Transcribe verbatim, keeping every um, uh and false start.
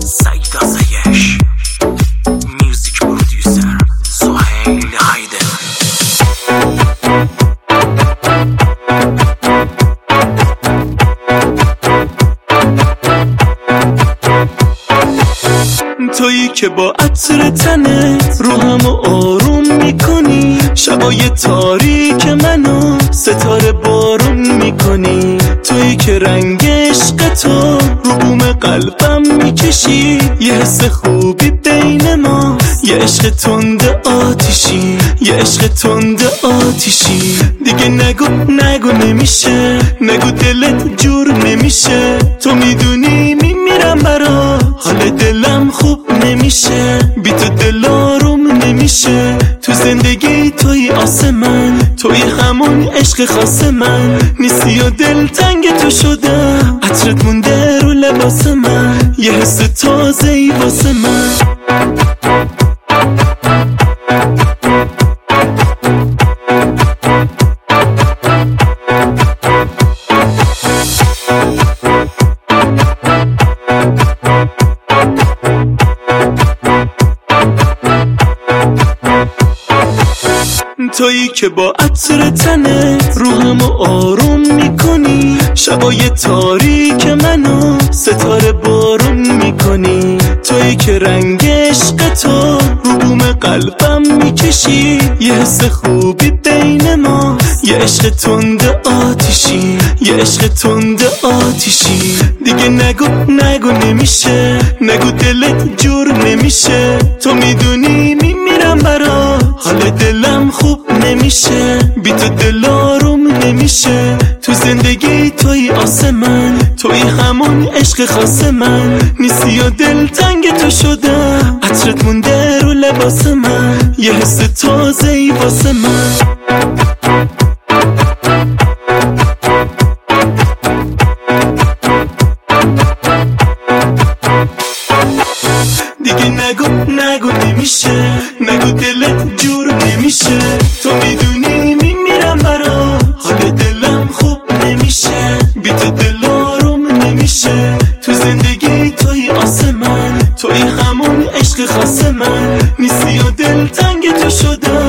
سعید آزایش، میوزیک پرودیوسر سهیل حیدر. تویی که با عطر تنت روحمو آروم میکنی، شبای تاریک منو ستاره بارون میکنی. تویی که رنگ عشق تو رو بوم قلبم میکشی، یه حس خوبی بین ما، یه عشق تند آتیشی، یه عشق تند آتیشی. دیگه نگو نگو نمیشه، نگو دلت جور نمیشه. تو میدونی میمیرم برا، حال دلم خوب نمیشه، بی تو دل آروم نمیشه. تو زندگی توی آسمان، توی همون عشق خاص من نیستی و دل تنگ تو شدم. عطرت مونده رو لباس من، یه حس تازه ای واسه من. تویی که با عطر تنت روحمو آروم میکنی، شبای تاریک منو ستاره بارون میکنی. تویی که رنگ عشق تو رو بوم قلبم میکشی، یه حس خوبی بین ما، یه عشق تند آتیشی، یه عشق تند آتیشی. دیگه نگو نگو نمیشه، نگو دلت جور نمیشه. تو میدونی میمیرم برا، حال دلم خوب نمیشه، بی تو دل آروم نمیشه. تو زندگی توی آسمان، توی همون عشق خاص من نیستی و دل تنگ تو شدم. عطرت مونده رو لباس من، یه حس تازه ای واسه من. دیگه نگو نگو نمیشه، نگو دلت جور نمیشه. تو میدونی میمیرم برا، حال دلم خوب نمیشه، بی تو دل آروم نمیشه. تو زندگی توی آسمان، توی همون عشق خاص من نیستی و دل تنگ تو شدم.